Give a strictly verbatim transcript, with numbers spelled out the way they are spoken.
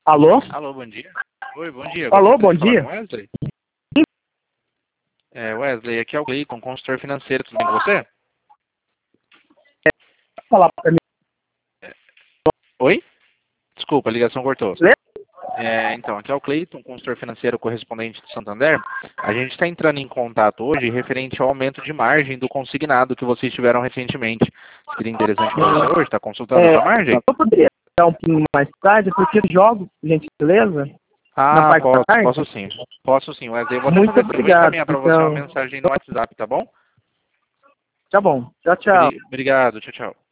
Alô? Alô, bom dia. Oi, bom dia. Alô, Gostaria bom de falar dia. com Wesley? É, Wesley, aqui é o Cleiton, consultor financeiro, tudo bem com você? Falar pra mim. Oi? Desculpa, a ligação cortou. Lê? É, então, aqui é o Cleiton, consultor financeiro correspondente do Santander. A gente está entrando em contato hoje referente ao aumento de margem do consignado que vocês tiveram recentemente. Seria interessante para você hoje, está consultando É, essa margem? eu poderia dar um pouquinho mais tarde, porque eu jogo, gentileza, na Ah, parte da posso, tarde. posso sim. Posso sim, Wesley. Eu vou até Muito fazer assim, eu vou obrigado. encaminhar para você uma Então, mensagem no WhatsApp, tá bom? tá bom. Tchau, tchau. Bri- Obrigado, tchau, tchau.